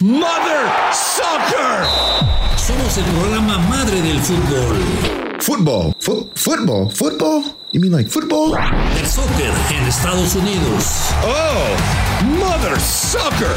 Mother Soccer. Somos el programa madre del fútbol. Football? You mean like football? El soccer en Estados Unidos. Oh, Mother Soccer.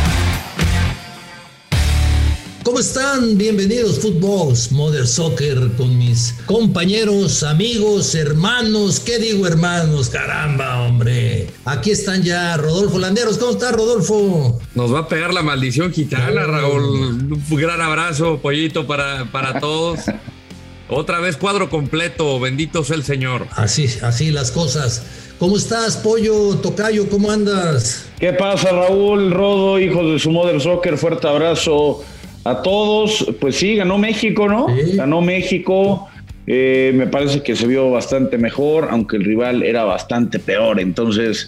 ¿Cómo están? Bienvenidos Footballs, Mother Soccer, con mis compañeros, amigos, hermanos. ¿Qué digo hermanos? Caramba, hombre. Aquí están ya Rodolfo Landeros. ¿Cómo está, Rodolfo? Nos va a pegar la maldición gitana, Raúl. Un gran abrazo, pollito, para todos. Otra vez cuadro completo, bendito sea el Señor. Así las cosas. ¿Cómo estás, Pollo, Tocayo? ¿Cómo andas? ¿Qué pasa, Raúl, Rodo, hijos de su Mother Soccer? Fuerte abrazo a todos. Pues sí, ganó México, ¿no? Sí. Ganó México. Me parece que se vio bastante mejor, aunque el rival era bastante peor. Entonces,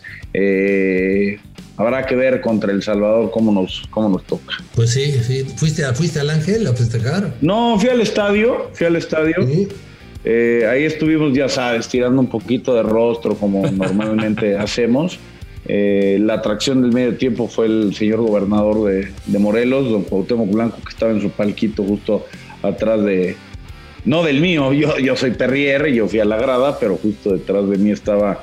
habrá que ver contra El Salvador cómo nos toca. Pues sí. ¿Fuiste al Ángel a festejar? No, fui al estadio. Sí. Ahí estuvimos, ya sabes, tirando un poquito de rostro como normalmente hacemos. La atracción del medio tiempo fue el señor gobernador de Morelos, don Cuauhtémoc Blanco, que estaba en su palquito justo atrás no del mío, yo soy Perrier y yo fui a la grada, pero justo detrás de mí estaba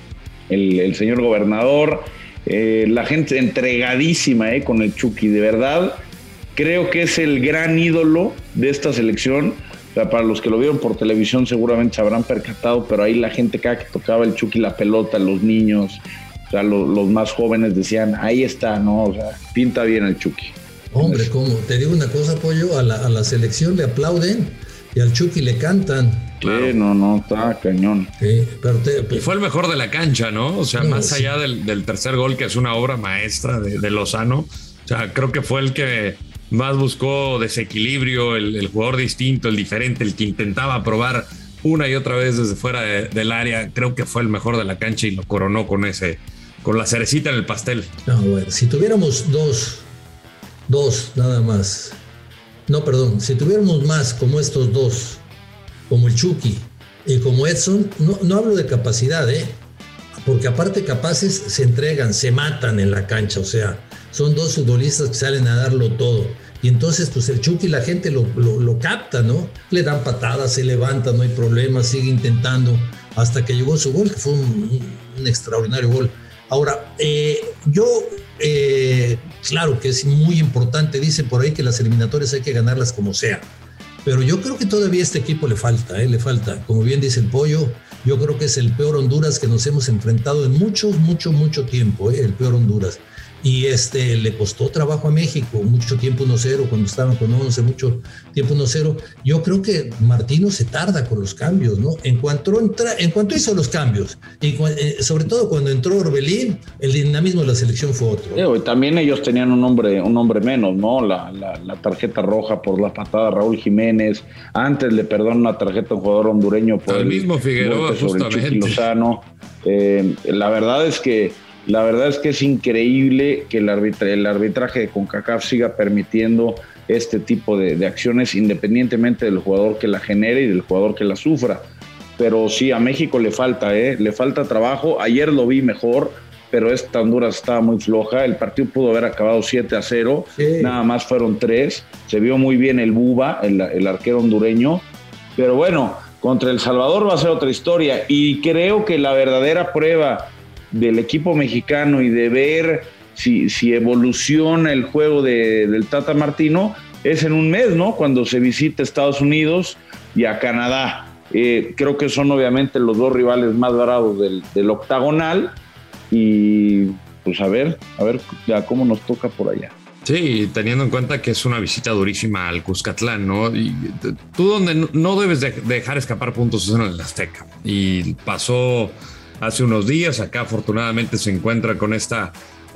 el señor gobernador. La gente entregadísima con el Chucky, de verdad creo que es el gran ídolo de esta selección. O sea, para los que lo vieron por televisión seguramente se habrán percatado, pero ahí la gente, cada que tocaba el Chucky la pelota, los niños, o sea, los más jóvenes decían, ahí está, ¿no? O sea, pinta bien el Chucky. Hombre, ¿cómo? Te digo una cosa, Pollo, a la selección le aplauden y al Chucky le cantan. Claro. Sí, no, está cañón. Sí, pero y fue el mejor de la cancha, ¿no? O sea, más allá del tercer gol, que es una obra maestra de Lozano, o sea, creo que fue el que más buscó desequilibrio, el jugador distinto, el diferente, el que intentaba probar una y otra vez desde fuera del área. Creo que fue el mejor de la cancha y lo coronó con la cerecita en el pastel. No, bueno, si tuviéramos dos nada más. No, perdón, si tuviéramos más como estos dos, como el Chucky y como Edson, no hablo de capacidad, porque aparte capaces se entregan, se matan en la cancha, o sea, son dos futbolistas que salen a darlo todo. Y entonces, pues el Chucky, la gente lo capta, ¿no? Le dan patadas, se levanta, no hay problema, sigue intentando, hasta que llegó su gol, que fue un extraordinario gol. Ahora, claro que es muy importante, dice por ahí que las eliminatorias hay que ganarlas como sea, pero yo creo que todavía a este equipo le falta, como bien dice el Pollo, yo creo que es el peor Honduras que nos hemos enfrentado en mucho tiempo, el peor Honduras. Y le costó trabajo a México, mucho tiempo 1-0, cuando estaban con 11, mucho tiempo 1-0. Yo creo que Martino se tarda con los cambios, ¿no? En cuanto hizo los cambios, y sobre todo cuando entró Orbelín, el dinamismo de la selección fue otro. Y también ellos tenían un hombre menos, ¿no? La tarjeta roja por la patada de Raúl Jiménez. Antes le perdonan una tarjeta a un jugador hondureño por el mismo Figueroa, justamente. El Chucky Lozano. La verdad es que es increíble que el arbitraje de CONCACAF siga permitiendo este tipo de acciones, independientemente del jugador que la genere y del jugador que la sufra. Pero sí, a México le falta trabajo. Ayer lo vi mejor, pero esta Honduras estaba muy floja. El partido pudo haber acabado 7-0, sí. Nada más fueron 3. Se vio muy bien el Buba, el arquero hondureño. Pero bueno, contra El Salvador va a ser otra historia. Y creo que la verdadera prueba del equipo mexicano y de ver si evoluciona el juego del Tata Martino es en un mes, ¿no? Cuando se visita Estados Unidos y a Canadá. Creo que son obviamente los dos rivales más bravos del octagonal y pues a ver ya cómo nos toca por allá. Sí, teniendo en cuenta que es una visita durísima al Cuscatlán, ¿no? Y tú donde no debes dejar escapar puntos es en el Azteca. Y pasó hace unos días, acá afortunadamente se encuentra con esta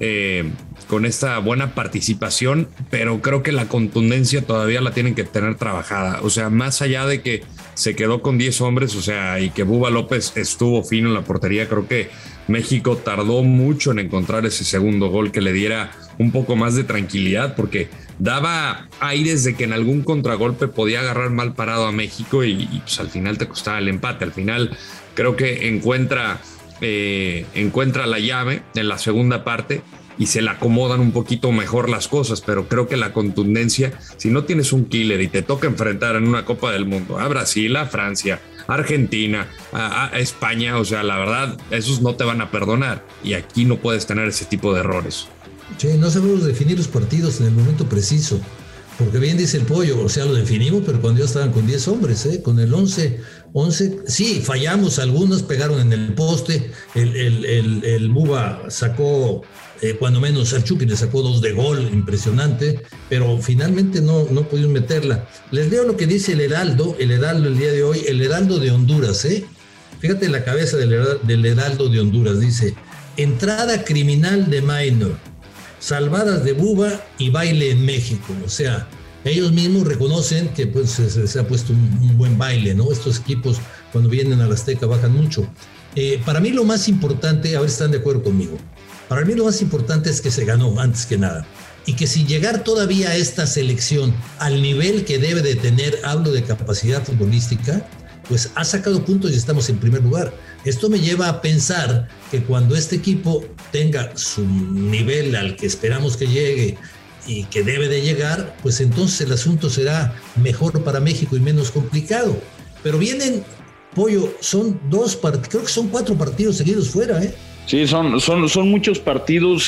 buena participación, pero creo que la contundencia todavía la tienen que tener trabajada. O sea, más allá de que se quedó con 10 hombres, o sea, y que Buba López estuvo fino en la portería, creo que México tardó mucho en encontrar ese segundo gol que le diera un poco más de tranquilidad, porque daba aires de que en algún contragolpe podía agarrar mal parado a México y pues al final te costaba el empate. Al final creo que encuentra la llave en la segunda parte y se le acomodan un poquito mejor las cosas, pero creo que la contundencia, si no tienes un killer y te toca enfrentar en una Copa del Mundo a Brasil, a Francia, a Argentina, a España, o sea, la verdad, esos no te van a perdonar, y aquí no puedes tener ese tipo de errores. Sí, no sabemos definir los partidos en el momento preciso, porque bien dice el Pollo, o sea, lo definimos, pero cuando ya estaban con 10 hombres, con el 11, sí, fallamos, algunos pegaron en el poste, el Buba sacó, cuando menos al Chucky le sacó 2 de gol, impresionante, pero finalmente no pudieron meterla. Les leo lo que dice el Heraldo el día de hoy, el Heraldo de Honduras, fíjate la cabeza del Heraldo de Honduras, dice, entrada criminal de Minor, salvadas de Buba y baile en México. O sea, ellos mismos reconocen que pues, se ha puesto un buen baile, ¿no? Estos equipos cuando vienen a la Azteca bajan mucho. Para mí lo más importante, a ver si están de acuerdo conmigo, para mí lo más importante es que se ganó antes que nada. Y que si llegar todavía a esta selección al nivel que debe de tener, hablo de capacidad futbolística, pues ha sacado puntos y estamos en primer lugar. Esto me lleva a pensar que cuando este equipo tenga su nivel al que esperamos que llegue y que debe de llegar, pues entonces el asunto será mejor para México y menos complicado. Pero vienen, Pollo, son creo que son 4 partidos seguidos fuera, Sí, son muchos partidos,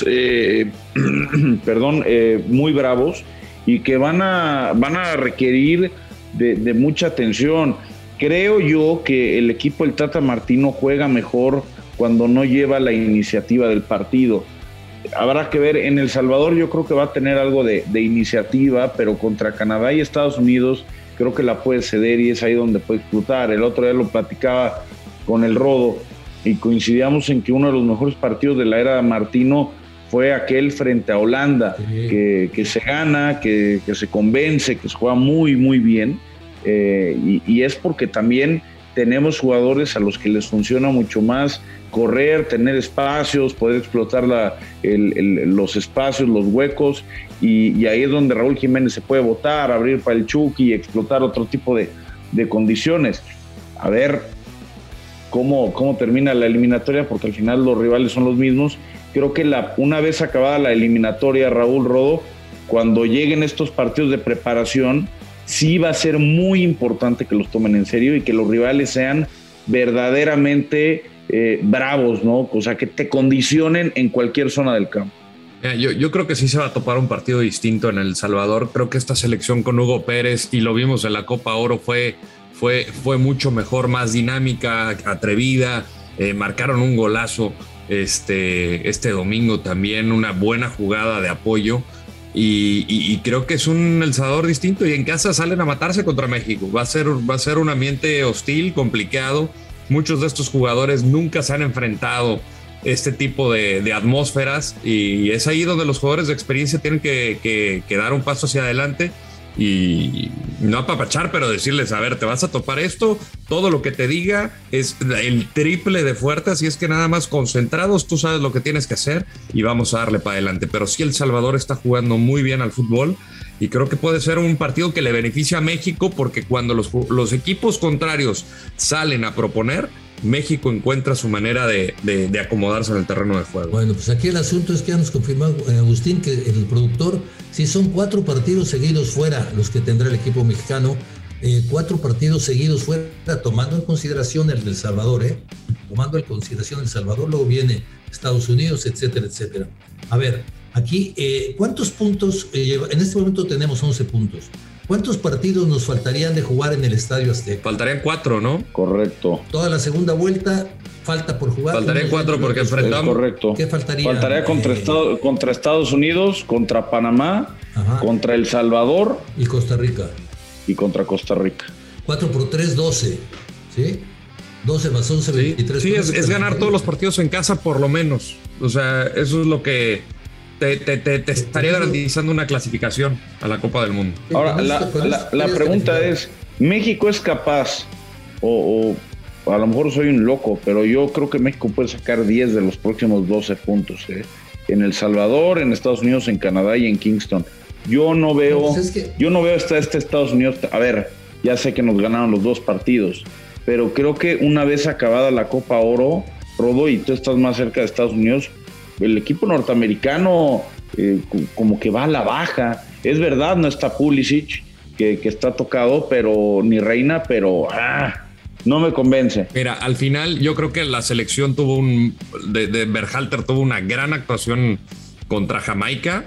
muy bravos y que van a requerir de mucha atención. Creo yo que el equipo del Tata Martino juega mejor cuando no lleva la iniciativa del partido. Habrá que ver, en El Salvador yo creo que va a tener algo de iniciativa, pero contra Canadá y Estados Unidos creo que la puede ceder y es ahí donde puede explotar. El otro día lo platicaba con el Rodo y coincidíamos en que uno de los mejores partidos de la era Martino fue aquel frente a Holanda, sí, que se gana, que se convence, que se juega muy, muy bien. Y es porque también tenemos jugadores a los que les funciona mucho más correr, tener espacios, poder explotar los espacios, los huecos, y ahí es donde Raúl Jiménez se puede botar, abrir para el Chucky y explotar otro tipo de condiciones. A ver cómo termina la eliminatoria, porque al final los rivales son los mismos. Creo que una vez acabada la eliminatoria, Raúl, Rodo, cuando lleguen estos partidos de preparación, sí va a ser muy importante que los tomen en serio y que los rivales sean verdaderamente bravos, ¿no? O sea, que te condicionen en cualquier zona del campo. Yo creo que sí se va a topar un partido distinto en El Salvador. Creo que esta selección con Hugo Pérez, y lo vimos en la Copa Oro, fue mucho mejor, más dinámica, atrevida. Marcaron un golazo este domingo también, una buena jugada de apoyo. Y creo que es un El Salvador distinto, y en casa salen a matarse contra México. Va a ser un ambiente hostil, complicado. Muchos de estos jugadores nunca se han enfrentado este tipo de atmósferas, y es ahí donde los jugadores de experiencia tienen que dar un paso hacia adelante y no apapachar, pero decirles, a ver, te vas a topar esto, todo lo que te diga es el triple de fuerte, así es que nada más concentrados, tú sabes lo que tienes que hacer y vamos a darle para adelante. Pero sí, El Salvador está jugando muy bien al fútbol y creo que puede ser un partido que le beneficia a México, porque cuando los equipos contrarios salen a proponer, México encuentra su manera de acomodarse en el terreno de juego. Bueno, pues aquí el asunto es que ya nos confirmó Agustín, que el productor, sí son 4 partidos seguidos fuera los que tendrá el equipo mexicano, 4 partidos seguidos fuera, tomando en consideración el del Salvador, tomando en consideración El Salvador, luego viene Estados Unidos, etcétera, etcétera. A ver, aquí, ¿cuántos puntos? En este momento tenemos 11 puntos. ¿Cuántos partidos nos faltarían de jugar en el Estadio Azteca? Faltarían 4, ¿no? Correcto. Toda la segunda vuelta falta por jugar. Faltarían 4 porque enfrentamos. Correcto. ¿Qué faltaría? Faltaría contra Estados Unidos, contra Panamá, contra El Salvador. Y Costa Rica. Y contra Costa Rica. 4 por 3, 12. ¿Sí? 12 más 11, 23. Sí, es ganar todos los partidos en casa por lo menos. O sea, eso es lo que te estaría garantizando una clasificación a la Copa del Mundo. Ahora, la pregunta es, ¿México es capaz, o a lo mejor soy un loco, pero yo creo que México puede sacar 10 de los próximos 12 puntos, en El Salvador, en Estados Unidos, en Canadá y en Kingston? Yo no veo hasta Estados Unidos. A ver, ya sé que nos ganaron los 2 partidos, pero creo que una vez acabada la Copa Oro, Rodo, y tú estás más cerca de Estados Unidos, el equipo norteamericano como que va a la baja. Es verdad, no está Pulisic, que está tocado, pero ni Reina, pero no me convence. Mira, al final yo creo que la selección de Berhalter tuvo una gran actuación contra Jamaica,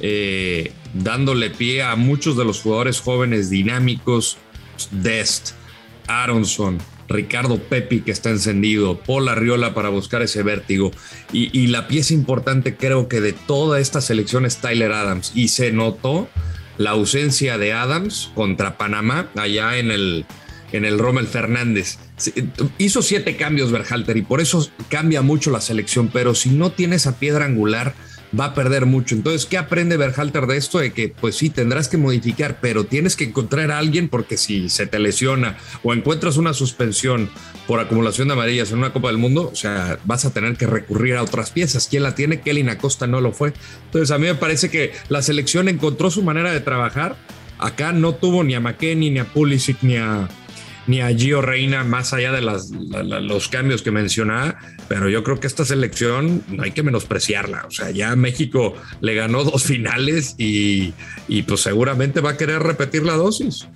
dándole pie a muchos de los jugadores jóvenes dinámicos, Dest, Aronson, Ricardo Pepi, que está encendido, Paul Arriola para buscar ese vértigo, y la pieza importante creo que de toda esta selección es Tyler Adams, y se notó la ausencia de Adams contra Panamá allá en el Rommel Fernández. Hizo 7 cambios Berhalter y por eso cambia mucho la selección, pero si no tiene esa piedra angular va a perder mucho. Entonces, ¿qué aprende Berhalter de esto? De que pues sí, tendrás que modificar, pero tienes que encontrar a alguien, porque si se te lesiona o encuentras una suspensión por acumulación de amarillas en una Copa del Mundo, o sea, vas a tener que recurrir a otras piezas. ¿Quién la tiene? Kellyn Acosta no lo fue. Entonces, a mí me parece que la selección encontró su manera de trabajar. Acá no tuvo ni a McKennie, ni a Pulisic, ni a Gio Reyna, más allá de los cambios que mencionaba, pero yo creo que esta selección no hay que menospreciarla. O sea, ya México le ganó 2 finales y pues seguramente va a querer repetir la dosis.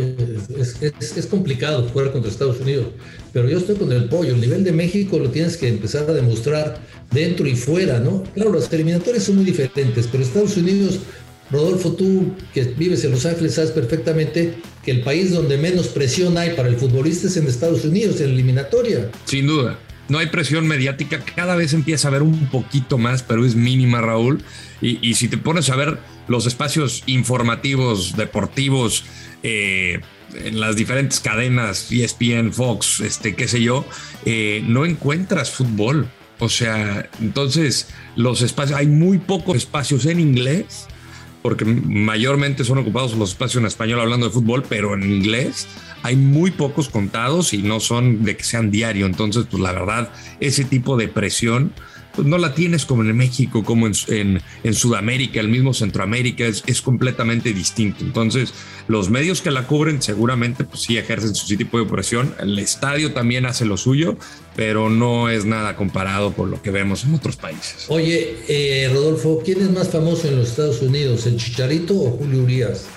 Es complicado jugar contra Estados Unidos, pero yo estoy con el pollo. El nivel de México lo tienes que empezar a demostrar dentro y fuera, ¿no? Claro, las eliminatorias son muy diferentes, pero Estados Unidos... Rodolfo, tú que vives en Los Ángeles sabes perfectamente que el país donde menos presión hay para el futbolista es en Estados Unidos, en la eliminatoria. Sin duda, no hay presión mediática, cada vez empieza a haber un poquito más, pero es mínima, Raúl, y si te pones a ver los espacios informativos, deportivos, en las diferentes cadenas, ESPN, Fox, qué sé yo, no encuentras fútbol. O sea, entonces los espacios, hay muy pocos espacios en inglés, porque mayormente son ocupados los espacios en español hablando de fútbol, pero en inglés hay muy pocos contados y no son de que sean diario. Entonces, pues la verdad, ese tipo de presión pues no la tienes como en México, como en Sudamérica, el mismo Centroamérica, es completamente distinto. Entonces, los medios que la cubren seguramente pues sí ejercen su tipo de presión. El estadio también hace lo suyo, pero no es nada comparado por lo que vemos en otros países. Oye, Rodolfo, ¿quién es más famoso en los Estados Unidos, el Chicharito o Julio Urias?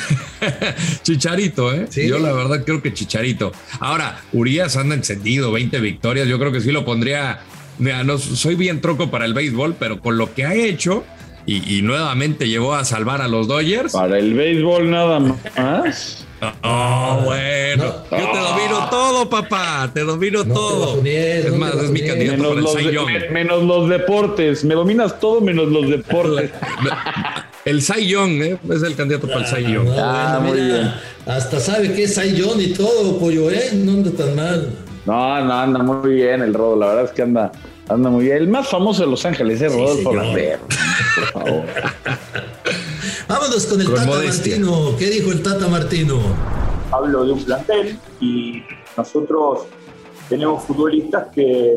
Chicharito, ¿Sí? Yo la verdad creo que Chicharito. Ahora, Urias anda encendido, 20 victorias, yo creo que sí lo pondría. Mira, no soy bien troco para el béisbol, pero con lo que ha hecho y nuevamente llevó a salvar a los Dodgers. Para el béisbol nada más. Bueno, yo te domino todo, papá, te domino todo. Es más, es mi candidato para el Cy Young. Menos los deportes, me dominas todo menos los deportes. El Cy Young, es el candidato para el Cy Young. Muy bien. Hasta sabe que es Cy Young y todo, pollo, no anda tan mal. No, anda muy bien el Rodo, la verdad es que anda muy bien. El más famoso de Los Ángeles es Rodolfo Landero, por favor. Vámonos con el Tata modestia. Martino. ¿Qué dijo el Tata Martino? Hablo de un plantel y nosotros tenemos futbolistas que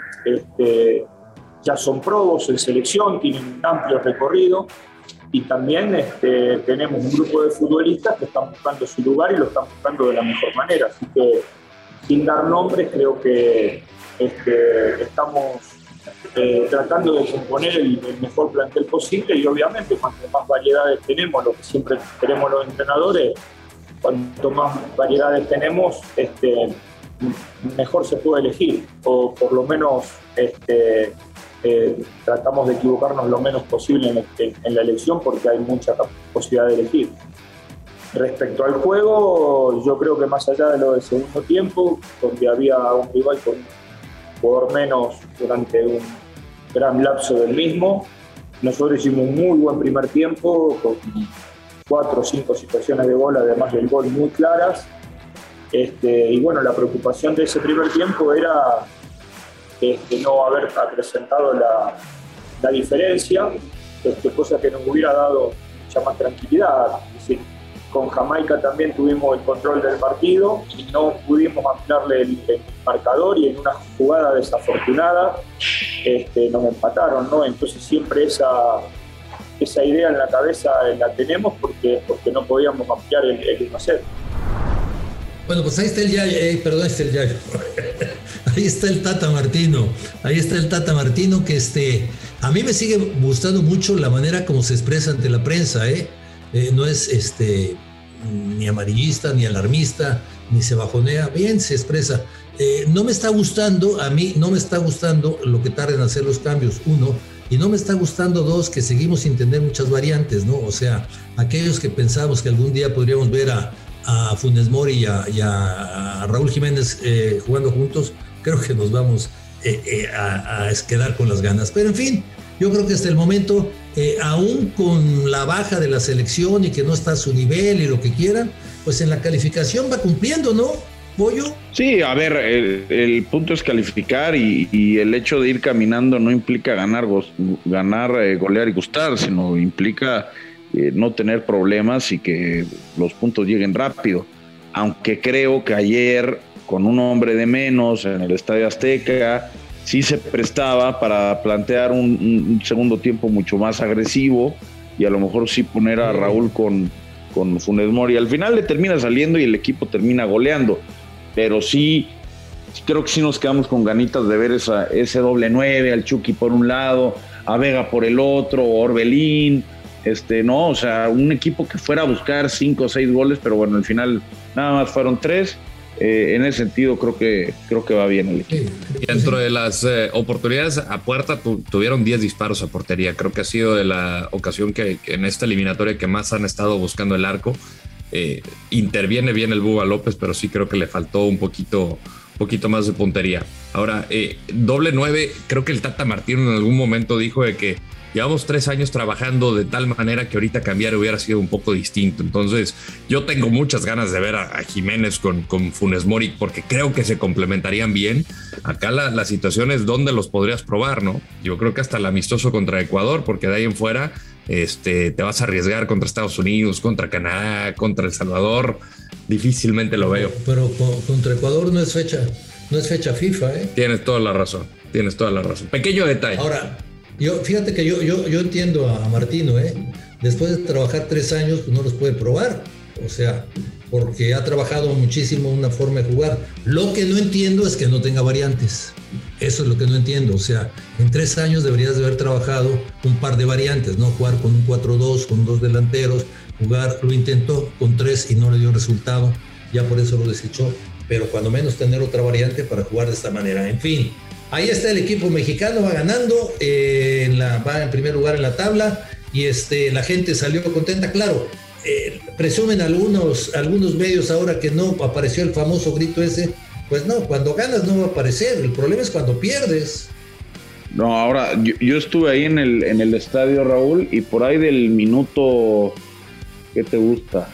ya son probos en selección, tienen un amplio recorrido y también tenemos un grupo de futbolistas que están buscando su lugar y lo están buscando de la mejor manera. Así que, sin dar nombres, creo que estamos tratando de componer el mejor plantel posible y obviamente cuanto más variedades tenemos, lo que siempre queremos los entrenadores, cuanto más variedades tenemos, mejor se puede elegir, o por lo menos tratamos de equivocarnos lo menos posible en la elección porque hay mucha posibilidad de elegir. Respecto al juego, yo creo que más allá de lo del segundo tiempo, donde había un rival con un jugador menos durante un gran lapso del mismo, nosotros hicimos un muy buen primer tiempo, con 4 o 5 situaciones de gol, además del gol, muy claras. Y bueno, la preocupación de ese primer tiempo era no haber acrecentado la diferencia, cosa que nos hubiera dado mucha más tranquilidad. Es decir, con Jamaica también tuvimos el control del partido y no pudimos ampliarle el marcador y en una jugada desafortunada nos empataron, ¿no? Entonces siempre esa idea en la cabeza la tenemos porque no podíamos ampliar el 1-0. Bueno, pues ahí está el Yayo, Ahí está el Tata Martino. Ahí está el Tata Martino que A mí me sigue gustando mucho la manera como se expresa ante la prensa, no es ni amarillista, ni alarmista, ni se bajonea, bien se expresa. No me está gustando, a mí no me está gustando lo que tardan en hacer los cambios, uno, y no me está gustando, dos, que seguimos sin tener muchas variantes, ¿no? O sea, aquellos que pensamos que algún día podríamos ver a Funes Mori y a Raúl Jiménez jugando juntos, creo que nos vamos a quedar con las ganas. Pero en fin, yo creo que hasta el momento, aún con la baja de la selección y que no está a su nivel y lo que quieran, pues en la calificación va cumpliendo, ¿no, Pollo? Sí, a ver, el punto es calificar y el hecho de ir caminando no implica ganar, golear y gustar, sino implica no tener problemas y que los puntos lleguen rápido. Aunque creo que ayer, con un hombre de menos en el Estadio Azteca, sí se prestaba para plantear un segundo tiempo mucho más agresivo y a lo mejor sí poner a Raúl con Funes Mori. Al final le termina saliendo y el equipo termina goleando, pero sí, creo que sí nos quedamos con ganitas de ver ese doble 9, al Chucky por un lado, a Vega por el otro, Orbelín, no, o sea, un equipo que fuera a buscar 5 o 6 goles, pero bueno, al final nada más fueron 3. En ese sentido creo que va bien el equipo. Y dentro de las oportunidades a puerta tuvieron 10 disparos a portería. Creo que ha sido de la ocasión que en esta eliminatoria que más han estado buscando el arco. Interviene bien el Búba López, pero sí creo que le faltó un poquito más de puntería. Ahora, doble 9, creo que el Tata Martino en algún momento dijo de que llevamos 3 años trabajando de tal manera que ahorita cambiar hubiera sido un poco distinto. Entonces, yo tengo muchas ganas de ver a Jiménez con Funes Mori porque creo que se complementarían bien. Acá la situación es dónde los podrías probar, ¿no? Yo creo que hasta el amistoso contra Ecuador, porque de ahí en fuera te vas a arriesgar contra Estados Unidos, contra Canadá, contra El Salvador. Difícilmente lo veo. Pero contra Ecuador no es fecha FIFA, ¿eh? Tienes toda la razón. Pequeño detalle. Ahora, fíjate que yo entiendo a Martino, después de trabajar 3 años, pues no los puede probar, o sea, porque ha trabajado muchísimo una forma de jugar. Lo que no entiendo es que no tenga variantes, eso es lo que no entiendo, o sea, en 3 años deberías de haber trabajado un par de variantes, ¿no? Jugar con un 4-2, con 2 delanteros, lo intentó con 3 y no le dio resultado, ya por eso lo desechó, pero cuando menos tener otra variante para jugar de esta manera, en fin. Ahí está el equipo mexicano, va ganando, va en primer lugar en la tabla y la gente salió contenta. Claro, presumen algunos medios ahora que no apareció el famoso grito ese. Pues no, cuando ganas no va a aparecer, el problema es cuando pierdes. No, ahora, yo estuve ahí en el estadio, Raúl, y por ahí del minuto, ¿qué te gusta?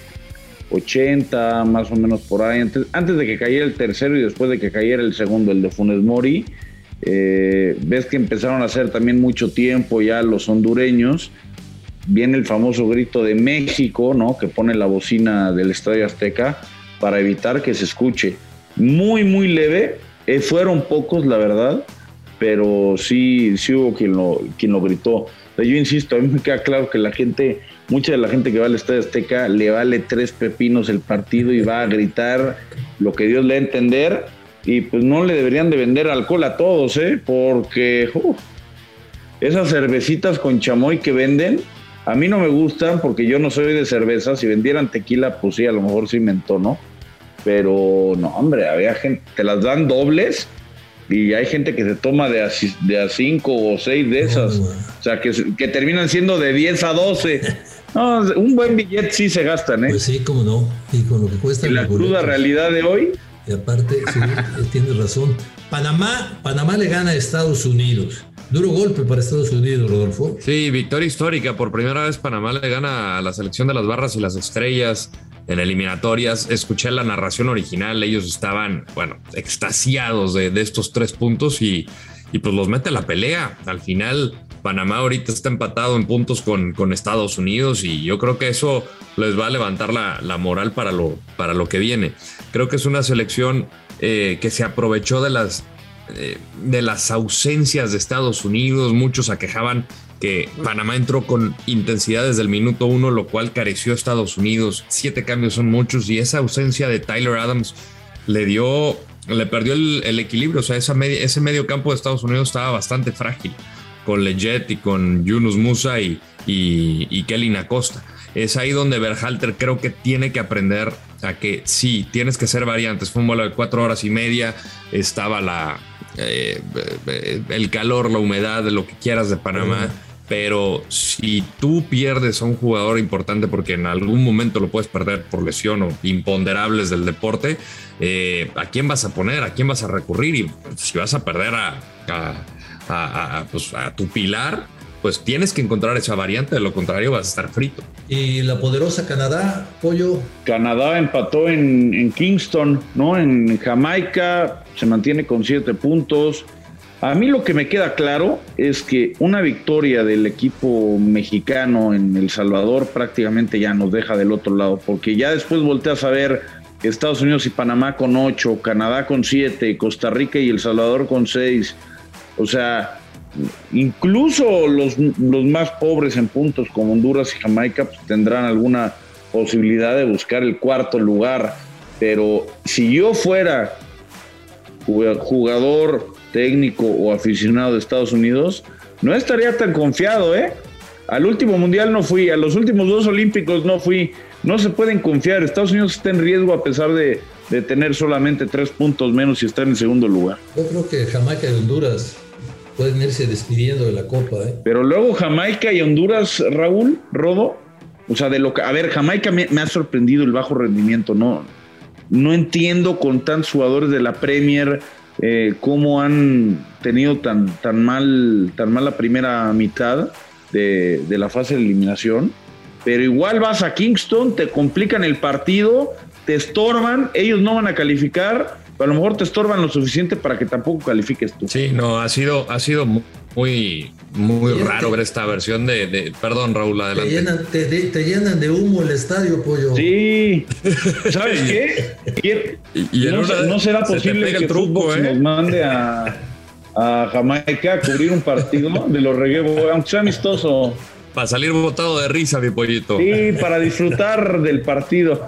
80, más o menos por ahí, antes de que cayera el tercero y después de que cayera el segundo, el de Funes Mori, ves que empezaron a hacer también mucho tiempo ya los hondureños, viene el famoso grito de México, ¿no? Que pone la bocina del Estadio Azteca para evitar que se escuche. Muy, muy leve, fueron pocos, la verdad, pero sí hubo quien lo gritó. Yo insisto, a mí me queda claro que mucha de la gente que va al Estadio Azteca le vale 3 pepinos el partido y va a gritar lo que Dios le dé a entender, y pues no le deberían de vender alcohol a todos, porque esas cervecitas con chamoy que venden, a mí no me gustan porque yo no soy de cerveza. Si vendieran tequila, pues sí, a lo mejor sí me entono, pero no, hombre, había gente, te las dan dobles y hay gente que se toma de a 5 o 6 de esas, o sea, que terminan siendo de 10 a 12. No, un buen billete sí se gastan, Pues sí, cómo no, y con lo que cuesta. Y la cruda realidad de hoy. Y aparte, sí, tienes razón. Panamá le gana a Estados Unidos. Duro golpe para Estados Unidos, Rodolfo. Sí, victoria histórica. Por primera vez Panamá le gana a la selección de las Barras y las Estrellas en eliminatorias. Escuché la narración original, ellos estaban, extasiados de estos 3 puntos y pues los mete a la pelea. Al final, Panamá ahorita está empatado en puntos con Estados Unidos y yo creo que eso les va a levantar la moral para lo que viene. Creo que es una selección que se aprovechó de las ausencias de Estados Unidos. Muchos aquejaban que Panamá entró con intensidad desde el minuto 1, lo cual careció a Estados Unidos. 7 cambios son muchos y esa ausencia de Tyler Adams le perdió el equilibrio. O sea, ese medio campo de Estados Unidos estaba bastante frágil. Lletget y con Yunus Musa y Kellyn Acosta. Es ahí donde Berhalter creo que tiene que aprender a que sí, tienes que hacer variantes. Fue un vuelo de 4 horas y media, estaba el calor, la humedad, lo que quieras de Panamá, pero si tú pierdes a un jugador importante, porque en algún momento lo puedes perder por lesión o imponderables del deporte, ¿a quién vas a poner? ¿A quién vas a recurrir? Y si vas a perder a tu pilar, pues tienes que encontrar esa variante, de lo contrario vas a estar frito. Y la poderosa Canadá, Pollo. Canadá empató en Kingston, ¿no? En Jamaica, se mantiene con 7 puntos. A mí lo que me queda claro es que una victoria del equipo mexicano en El Salvador prácticamente ya nos deja del otro lado, porque ya después volteas a ver Estados Unidos y Panamá con 8, Canadá con 7, Costa Rica y El Salvador con 6. O sea, incluso los más pobres en puntos como Honduras y Jamaica pues tendrán alguna posibilidad de buscar el cuarto lugar. Pero si yo fuera jugador, técnico o aficionado de Estados Unidos, no estaría tan confiado, ¿eh? Al último mundial no fui, a los últimos 2 olímpicos no fui. No se pueden confiar. Estados Unidos está en riesgo a pesar de tener solamente 3 puntos menos y estar en segundo lugar. Yo creo que Jamaica y Honduras pueden irse despidiendo de la Copa, ¿eh? Pero luego Jamaica y Honduras, Raúl, Rodo, o sea, a ver, Jamaica me ha sorprendido el bajo rendimiento, no entiendo con tantos jugadores de la Premier cómo han tenido tan mal la primera mitad de la fase de eliminación, pero igual vas a Kingston, te complican el partido, te estorban, ellos no van a calificar, pero a lo mejor te estorban lo suficiente para que tampoco califiques tú. Sí, no, ha sido muy raro ver esta versión de perdón, Raúl, adelante. Te llenan de humo el estadio, Pollo. Sí, ¿sabes qué? No será posible que Footbox nos mande a Jamaica a cubrir un partido de los Reggae, aunque sea amistoso. Para salir botado de risa, mi pollito. Sí, para disfrutar del partido.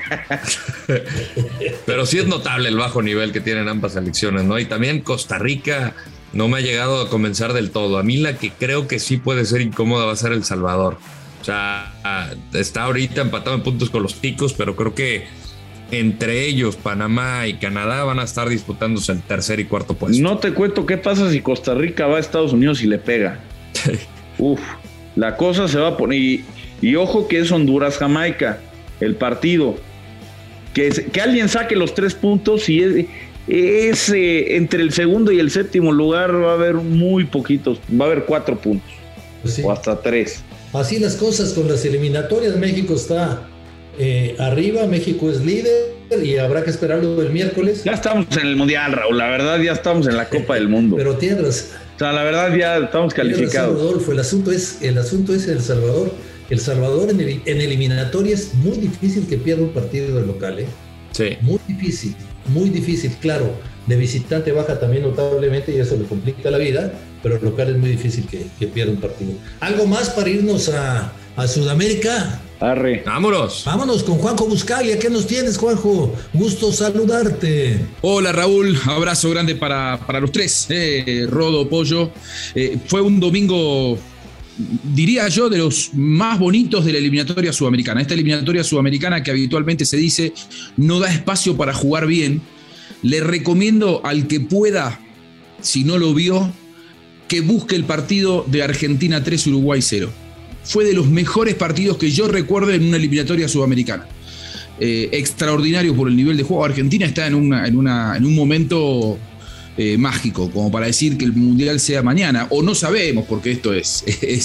Pero sí es notable el bajo nivel que tienen ambas selecciones, ¿no? Y también Costa Rica no me ha llegado a convencer del todo. A mí la que creo que sí puede ser incómoda va a ser El Salvador. O sea, está ahorita empatado en puntos con los Ticos, pero creo que entre ellos, Panamá y Canadá, van a estar disputándose el tercer y cuarto puesto. No te cuento qué pasa si Costa Rica va a Estados Unidos y le pega. Uf. La cosa se va a poner, y ojo que es Honduras-Jamaica, el partido. Que alguien saque los 3 puntos y es entre el segundo y el séptimo lugar va a haber muy poquitos, va a haber 4 puntos, pues sí, o hasta 3. Así las cosas con las eliminatorias. México está arriba, México es líder y habrá que esperarlo el miércoles. Ya estamos en el Mundial, Raúl, la verdad ya estamos en la Copa del Mundo. Pero tienes. O sea, la verdad ya estamos calificados. Rodolfo, el asunto es El Salvador. El Salvador en eliminatoria es muy difícil que pierda un partido de local, ¿eh? Sí. Muy difícil. Claro, de visitante baja también notablemente y eso le complica la vida, pero el local es muy difícil que pierda un partido. ¿Algo más para irnos a Sudamérica? Arre. Vámonos con Juanjo Buscaglia. ¿Qué nos tienes, Juanjo? Gusto saludarte. Hola, Raúl. Abrazo grande para los tres. Rodo, Pollo. Fue un domingo, diría yo, de los más bonitos de la eliminatoria sudamericana. Esta eliminatoria sudamericana que habitualmente se dice no da espacio para jugar bien. Le recomiendo al que pueda, si no lo vio, que busque el partido de Argentina 3, Uruguay 0. Fue de los mejores partidos que yo recuerdo en una eliminatoria sudamericana. Extraordinario por el nivel de juego. Argentina está en un momento mágico, como para decir que el Mundial sea mañana, o no sabemos, porque esto es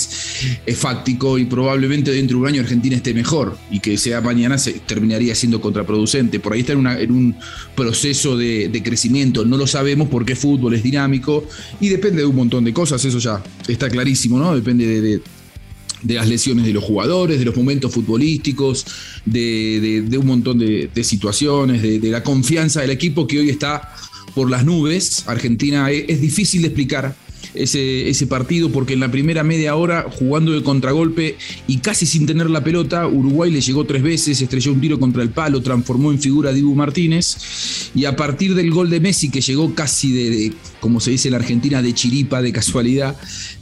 fáctico y probablemente dentro de un año Argentina esté mejor, y que sea mañana terminaría siendo contraproducente. Por ahí está en un proceso de crecimiento, no lo sabemos porque fútbol es dinámico y depende de un montón de cosas, eso ya está clarísimo, ¿no? Depende de las lesiones de los jugadores, de los momentos futbolísticos, de un montón de situaciones, de la confianza del equipo que hoy está por las nubes. Argentina es difícil de explicar, ese partido, porque en la primera media hora, jugando de contragolpe y casi sin tener la pelota, Uruguay le llegó 3 veces, estrelló un tiro contra el palo, transformó en figura a Dibu Martínez, y a partir del gol de Messi, que llegó casi de como se dice en la Argentina, de chiripa, de casualidad,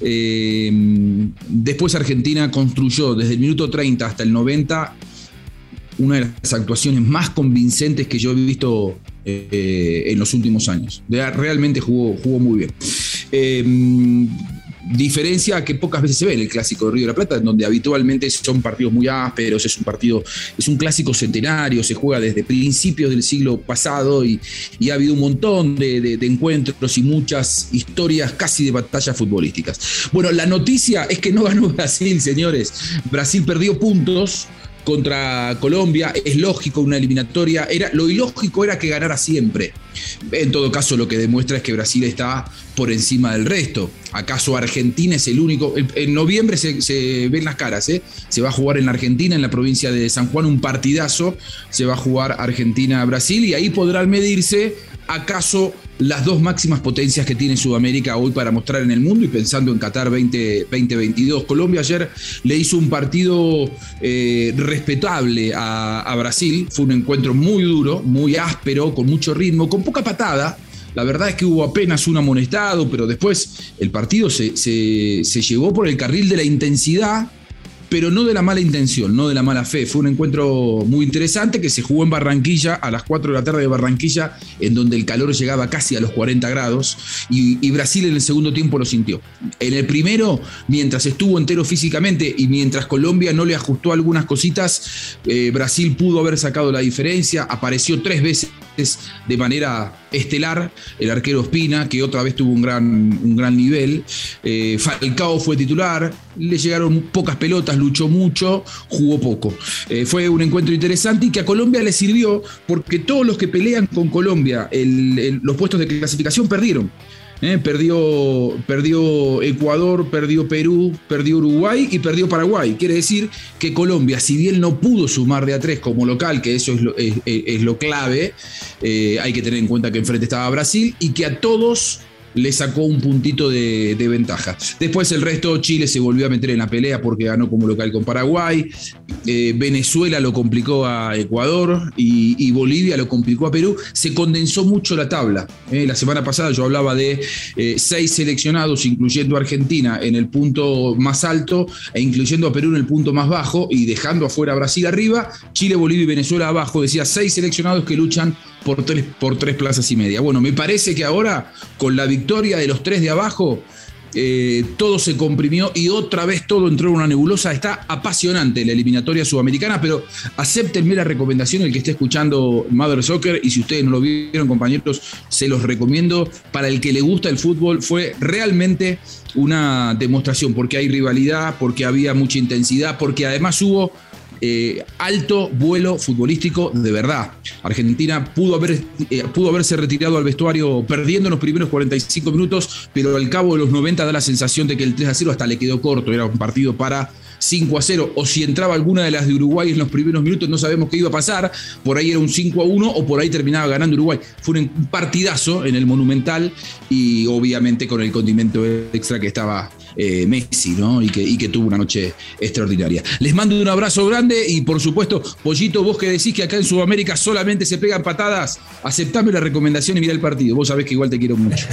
después Argentina construyó desde el minuto 30 hasta el 90 una de las actuaciones más convincentes que yo he visto en los últimos años. Realmente jugó muy bien. Diferencia que pocas veces se ve en el clásico de Río de la Plata, en donde habitualmente son partidos muy ásperos, es un clásico centenario, se juega desde principios del siglo pasado y ha habido un montón de encuentros y muchas historias casi de batallas futbolísticas. Bueno, la noticia es que no ganó Brasil, señores. Brasil perdió puntos contra Colombia. Es lógico, una eliminatoria. Lo ilógico era que ganara siempre. En todo caso, lo que demuestra es que Brasil está por encima del resto. ¿Acaso Argentina es el único? En noviembre se ven las caras, ¿eh? Se va a jugar en la Argentina, en la provincia de San Juan, un partidazo. Se va a jugar Argentina-Brasil y ahí podrán medirse acaso las dos máximas potencias que tiene Sudamérica hoy para mostrar en el mundo, y pensando en Qatar 2022. Colombia ayer le hizo un partido respetable a Brasil. Fue un encuentro muy duro, muy áspero, con mucho ritmo, con poca patada. La verdad es que hubo apenas un amonestado, pero después el partido se llevó por el carril de la intensidad, pero no de la mala intención, no de la mala fe. Fue un encuentro muy interesante que se jugó en Barranquilla, a las 4 de la tarde de Barranquilla, en donde el calor llegaba casi a los 40 grados, y Brasil en el segundo tiempo lo sintió. En el primero, mientras estuvo entero físicamente y mientras Colombia no le ajustó algunas cositas, Brasil pudo haber sacado la diferencia. Apareció 3 veces de manera estelar el arquero Ospina, que otra vez tuvo un gran nivel. Falcao fue titular, le llegaron pocas pelotas, luchó mucho, jugó poco. Fue un encuentro interesante y que a Colombia le sirvió, porque todos los que pelean con Colombia los puestos de clasificación perdieron. Perdió Ecuador, perdió Perú, perdió Uruguay y perdió Paraguay. Quiere decir que Colombia, si bien no pudo sumar de a 3 como local, que eso es lo clave, hay que tener en cuenta que enfrente estaba Brasil y que a todos le sacó un puntito de ventaja. Después el resto, Chile se volvió a meter en la pelea porque ganó como local con Paraguay. Venezuela lo complicó a Ecuador y Bolivia lo complicó a Perú. Se condensó mucho la tabla. La semana pasada yo hablaba de 6 seleccionados, incluyendo a Argentina en el punto más alto e incluyendo a Perú en el punto más bajo, y dejando afuera a Brasil arriba, Chile, Bolivia y Venezuela abajo. Decía 6 seleccionados que luchan por 3 plazas y media. Bueno, me parece que ahora, con la victoria de los 3 de abajo, todo se comprimió y otra vez todo entró en una nebulosa. Está apasionante la eliminatoria sudamericana, pero acéptenme la recomendación, el que esté escuchando Mother Soccer, y si ustedes no lo vieron, compañeros, se los recomiendo. Para el que le gusta el fútbol, fue realmente una demostración, porque hay rivalidad, porque había mucha intensidad, porque además hubo alto vuelo futbolístico de verdad. Argentina pudo haberse retirado al vestuario perdiendo en los primeros 45 minutos, pero al cabo de los 90 da la sensación de que el 3-0 hasta le quedó corto. Era un partido para 5-0, o si entraba alguna de las de Uruguay en los primeros minutos, no sabemos qué iba a pasar. Por ahí era un 5-1 o por ahí terminaba ganando Uruguay. Fue un partidazo en el Monumental, y obviamente con el condimento extra que estaba Messi, ¿no? Y que tuvo una noche extraordinaria. Les mando un abrazo grande y, por supuesto, Pollito, vos que decís que acá en Sudamérica solamente se pegan patadas, aceptame la recomendación y mirá el partido. Vos sabés que igual te quiero mucho.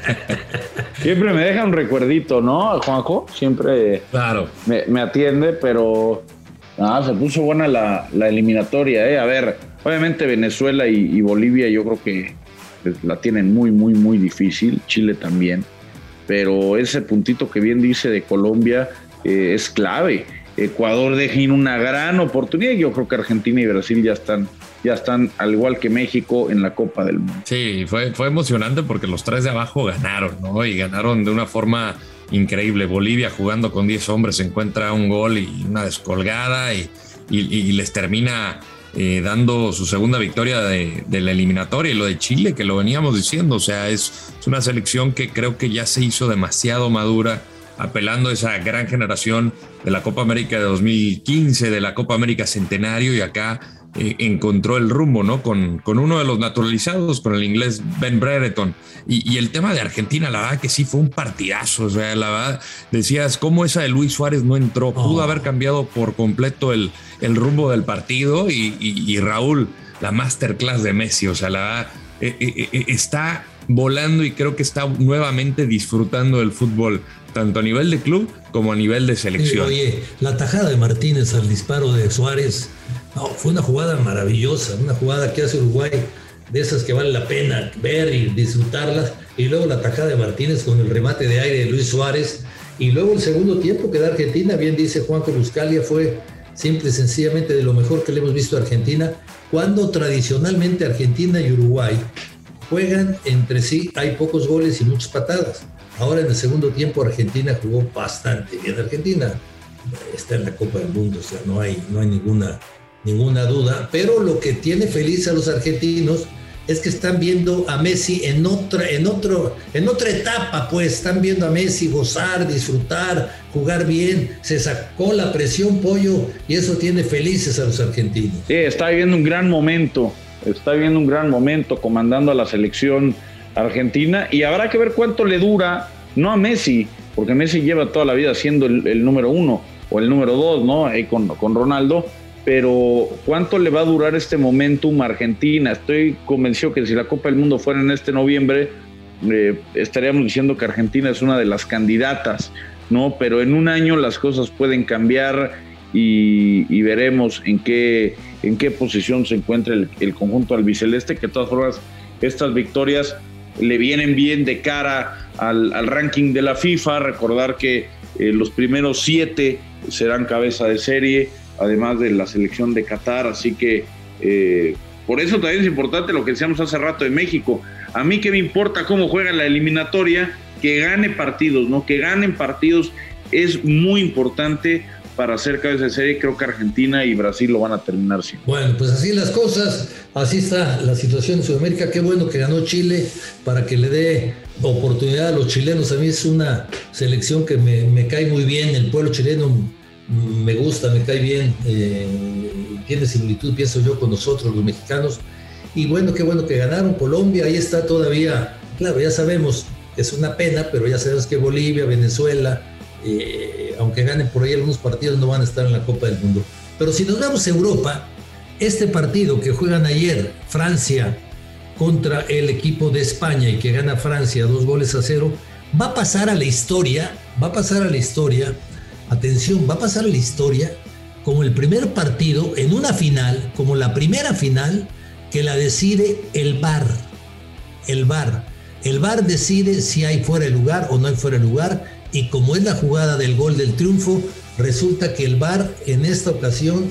Siempre me deja un recuerdito, ¿no, Juanjo? Siempre claro. me atiende, pero se puso buena la eliminatoria, ¿eh? A ver, obviamente Venezuela y Bolivia yo creo que la tienen muy, muy, muy difícil. Chile también. Pero ese puntito que bien dice de Colombia es clave. Ecuador deja en una gran oportunidad. Yo creo que Argentina y Brasil ya están al igual que México en la Copa del Mundo. Sí, fue emocionante porque los 3 de abajo ganaron, ¿no? Y ganaron de una forma increíble. Bolivia, jugando con 10 hombres, encuentra un gol y una descolgada y les termina dando su segunda victoria de la eliminatoria. Y lo de Chile, que lo veníamos diciendo, o sea, es una selección que creo que ya se hizo demasiado madura, apelando a esa gran generación de la Copa América de 2015, de la Copa América Centenario, y acá encontró el rumbo, ¿no? Con uno de los naturalizados, con el inglés Ben Brereton. Y el tema de Argentina, la verdad que sí fue un partidazo. O sea, la verdad, decías, ¿cómo esa de Luis Suárez no entró? Pudo haber cambiado por completo el rumbo del partido. Y Raúl, la masterclass de Messi. O sea, la verdad, está volando y creo que está nuevamente disfrutando del fútbol, tanto a nivel de club como a nivel de selección. Oye, la tajada de Martínez al disparo de Suárez, no, fue una jugada maravillosa, una jugada que hace Uruguay, de esas que vale la pena ver y disfrutarlas, y luego la tajada de Martínez con el remate de aire de Luis Suárez, y luego el segundo tiempo que da Argentina, bien dice Juanjo Buscalia, fue simple y sencillamente de lo mejor que le hemos visto a Argentina, cuando tradicionalmente Argentina y Uruguay juegan entre sí, hay pocos goles y muchas patadas. Ahora en el segundo tiempo Argentina jugó bastante bien. Argentina está en la Copa del Mundo, o sea, no hay ninguna duda, pero lo que tiene feliz a los argentinos es que están viendo a Messi en otra etapa, pues están viendo a Messi gozar, disfrutar, jugar bien, se sacó la presión, Pollo, y eso tiene felices a los argentinos. Sí, está viviendo un gran momento comandando a la selección argentina, y habrá que ver cuánto le dura, no a Messi, porque Messi lleva toda la vida siendo el número 1 o el número 2, ¿no? Ahí con Ronaldo, pero cuánto le va a durar este momentum a Argentina. Estoy convencido que si la Copa del Mundo fuera en este noviembre, estaríamos diciendo que Argentina es una de las candidatas, ¿no? Pero en un año las cosas pueden cambiar y veremos en qué posición se encuentra el conjunto albiceleste, que de todas formas estas victorias le vienen bien de cara al ranking de la FIFA. Recordar que los primeros 7 serán cabeza de serie, además de la selección de Qatar, así que por eso también es importante lo que decíamos hace rato de México. A mí que me importa cómo juega la eliminatoria, que gane partidos, ¿no? Que ganen partidos es muy importante para ser cabeza de serie. Creo que Argentina y Brasil lo van a terminar siendo. Bueno, pues así las cosas, así está la situación en Sudamérica. Qué bueno que ganó Chile para que le dé oportunidad a los chilenos. A mí es una selección que me cae muy bien, el pueblo chileno me gusta, me cae bien, tiene similitud, pienso yo, con nosotros los mexicanos. Y bueno, qué bueno que ganaron. Colombia, ahí está todavía, claro, ya sabemos, es una pena, pero ya sabemos que Bolivia, Venezuela, aunque ganen por ahí algunos partidos, no van a estar en la Copa del Mundo. Pero si nos vamos a Europa, este partido que juegan ayer, Francia contra el equipo de España, y que gana Francia 2-0, va a pasar a la historia, atención, va a pasar a la historia como el primer partido en una final, como la primera final que la decide el VAR. El VAR decide si hay fuera de lugar o no hay fuera de lugar, y como es la jugada del gol del triunfo, resulta que el VAR en esta ocasión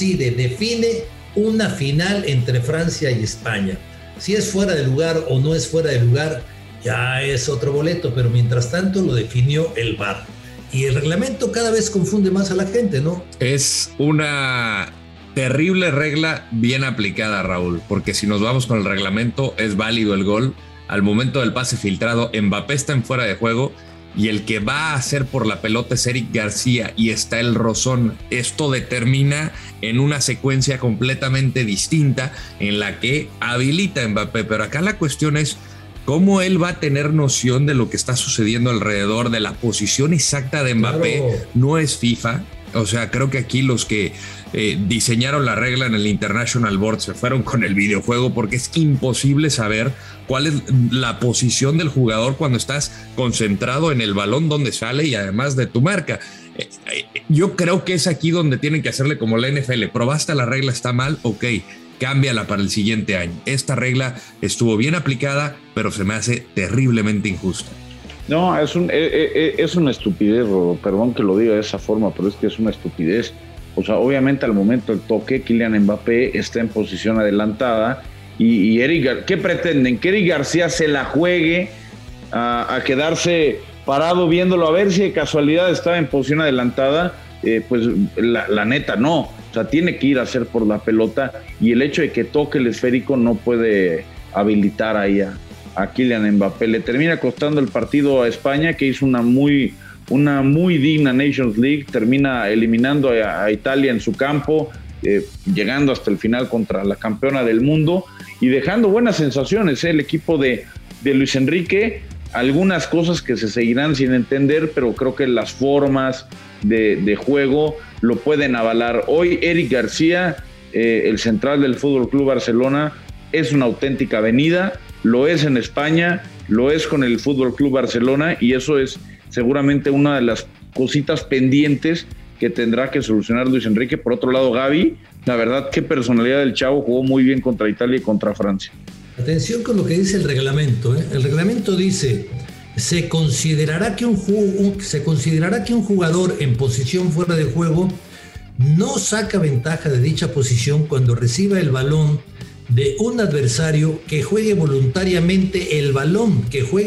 define una final entre Francia y España. Si es fuera de lugar o no es fuera de lugar, ya es otro boleto, pero mientras tanto lo definió el VAR. Y el reglamento cada vez confunde más a la gente, ¿no? Es una terrible regla bien aplicada, Raúl, porque si nos vamos con el reglamento, es válido el gol. Al momento del pase filtrado, Mbappé está en fuera de juego y el que va a hacer por la pelota es Eric García y está el rozón. Esto determina en una secuencia completamente distinta en la que habilita a Mbappé, pero acá la cuestión es cómo él va a tener noción de lo que está sucediendo alrededor, de la posición exacta de Mbappé. Claro. No es FIFA. O sea, creo que aquí los que diseñaron la regla en el International Board se fueron con el videojuego, porque es imposible saber cuál es la posición del jugador cuando estás concentrado en el balón donde sale y además de tu marca. Yo creo que es aquí donde tienen que hacerle como la NFL. Probaste la regla, está mal, ok, cámbiala para el siguiente año. Esta regla estuvo bien aplicada, pero se me hace terriblemente injusta. No, es una estupidez, Rodo. Perdón que lo diga de esa forma, pero es que es una estupidez. O sea, obviamente al momento del toque, Kylian Mbappé está en posición adelantada y Eric, ¿qué pretenden? ¿Que Eric García se la juegue a quedarse parado viéndolo a ver si de casualidad estaba en posición adelantada? Pues la neta no. O sea, tiene que ir a hacer por la pelota, y el hecho de que toque el esférico no puede habilitar ahí a Kylian Mbappé. Le termina costando el partido a España, que hizo una muy digna Nations League. Termina eliminando a Italia en su campo, llegando hasta el final contra la campeona del mundo y dejando buenas sensaciones, el equipo de Luis Enrique. Algunas cosas que se seguirán sin entender, pero creo que las formas de juego lo pueden avalar. Hoy Eric García, el central del Fútbol Club Barcelona, es una auténtica avenida, lo es en España, lo es con el Fútbol Club Barcelona, y eso es seguramente una de las cositas pendientes que tendrá que solucionar Luis Enrique. Por otro lado, Gavi, la verdad, qué personalidad del chavo, jugó muy bien contra Italia y contra Francia. Atención con lo que dice el reglamento. El reglamento dice: se considerará que un jugador en posición fuera de juego no saca ventaja de dicha posición cuando reciba el balón de un adversario que juegue voluntariamente el balón.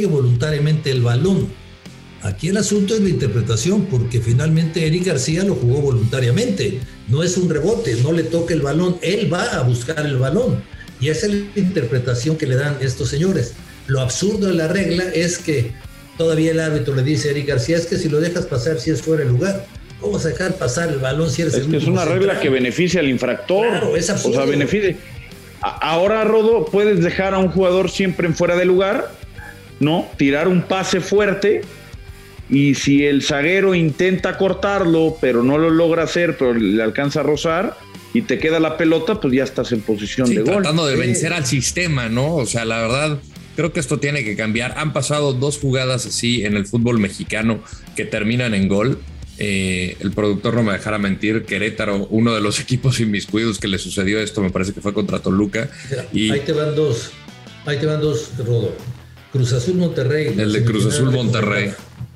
Aquí el asunto es la interpretación, porque finalmente Eric García lo jugó voluntariamente. No es un rebote, no le toca el balón, él va a buscar el balón. Y esa es la interpretación que le dan estos señores. Lo absurdo de la regla es que todavía el árbitro le dice a Eric García: es que si lo dejas pasar, si es fuera de lugar. ¿Cómo vas a dejar pasar el balón si eres el último? Es que es una regla que beneficia al infractor. Claro, es absurdo. O sea, beneficia. Ahora, Rodo, puedes dejar a un jugador siempre en fuera de lugar, ¿no? Tirar un pase fuerte, y si el zaguero intenta cortarlo, pero no lo logra hacer, pero le alcanza a rozar y te queda la pelota, pues ya estás en posición de gol. Tratando de vencer al sistema, ¿no? O sea, la verdad, creo que esto tiene que cambiar. Han pasado 2 jugadas así en el fútbol mexicano que terminan en gol. El productor no me dejará mentir, Querétaro, uno de los equipos inmiscuidos que le sucedió esto, me parece que fue contra Toluca. Y ahí te van dos, Rodo. Cruz Azul Monterrey. El de Cruz Azul Monterrey.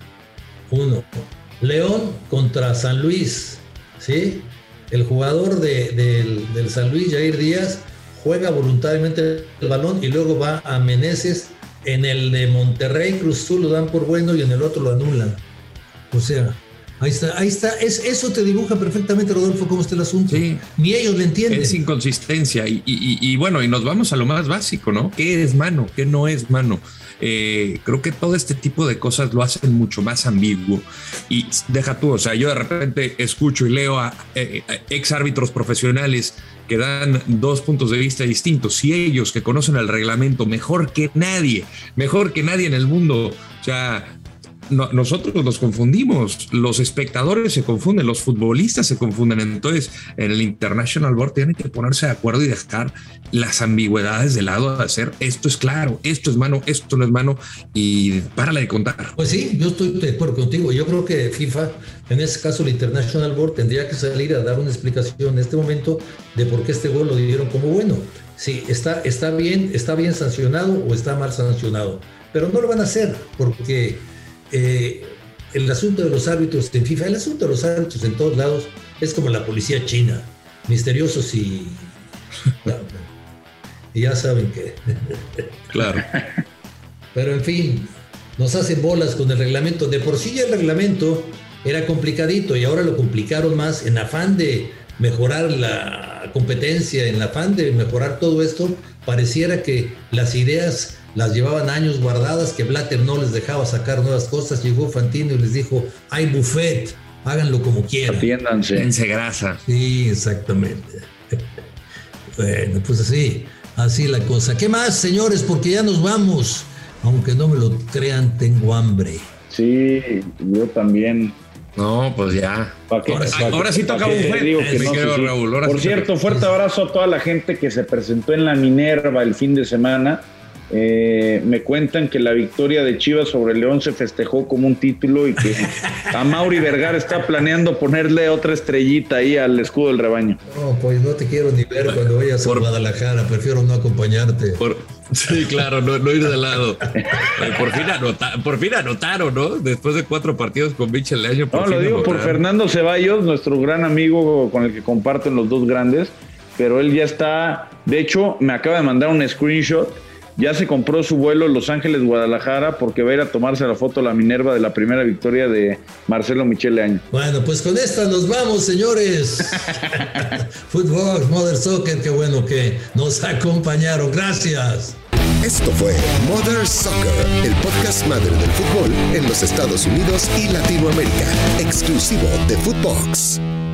1. León contra San Luis, ¿sí? El jugador del San Luis, Jair Díaz, juega voluntariamente el balón y luego va a Meneses. En el de Monterrey, Cruz Azul lo dan por bueno y en el otro lo anulan. O sea, ahí está. Eso te dibuja perfectamente, Rodolfo, cómo está el asunto. Sí. Ni ellos le entienden. Es inconsistencia. Y bueno, y nos vamos a lo más básico, ¿no? ¿Qué es mano? ¿Qué no es mano? Creo que todo este tipo de cosas lo hacen mucho más ambiguo. Y deja tú, o sea, yo de repente escucho y leo a ex árbitros profesionales que dan 2 puntos de vista distintos, y ellos que conocen el reglamento mejor que nadie en el mundo, o sea, nosotros nos confundimos, los espectadores se confunden, los futbolistas se confunden. Entonces en el International Board tienen que ponerse de acuerdo y dejar las ambigüedades de lado, de hacer esto es claro, esto es mano, esto no es mano, y párale de contar. Pues sí, yo estoy de acuerdo contigo. Yo creo que FIFA, en este caso el International Board, tendría que salir a dar una explicación en este momento de por qué este gol lo dieron como bueno. Si está bien sancionado o está mal sancionado, pero no lo van a hacer porque el asunto de los árbitros en FIFA, el asunto de los árbitros en todos lados es como la policía china, misteriosos y ya saben que claro. Pero en fin, nos hacen bolas con el reglamento. De por sí ya el reglamento era complicadito y ahora lo complicaron más en afán de mejorar la competencia, en afán de mejorar todo esto. Pareciera que las ideas las llevaban años guardadas, que Blatter no les dejaba sacar nuevas cosas. Llegó Fantino y les dijo: hay buffet, háganlo como quieran. Atiéndanse. Dense grasa. Sí, exactamente. Bueno, pues así la cosa. ¿Qué más, señores? Porque ya nos vamos. Aunque no me lo crean, tengo hambre. Sí, yo también. No, pues ya. Ahora sí toca buffet. Raúl. Por cierto, fuerte abrazo a toda la gente que se presentó en la Minerva el fin de semana. Me cuentan que la victoria de Chivas sobre León se festejó como un título y que a Mauri Vergara está planeando ponerle otra estrellita ahí al escudo del rebaño. No, pues no te quiero ni ver cuando vayas a Guadalajara, prefiero no acompañarte. Sí, claro, no ir de lado. Por fin anotaron, ¿no? Después de 4 partidos con Michel Leaño. No, lo digo por Fernando Ceballos, nuestro gran amigo con el que comparten los dos grandes, pero él ya está, de hecho, me acaba de mandar un screenshot. Ya se compró su vuelo Los Ángeles-Guadalajara porque va a ir a tomarse la foto a la Minerva de la primera victoria de Marcelo Michel Leaño. Bueno, pues con esta nos vamos, señores. Fútbol, Mother Soccer, qué bueno que nos acompañaron. Gracias. Esto fue Mother Soccer, el podcast madre del fútbol en los Estados Unidos y Latinoamérica, exclusivo de Footbox.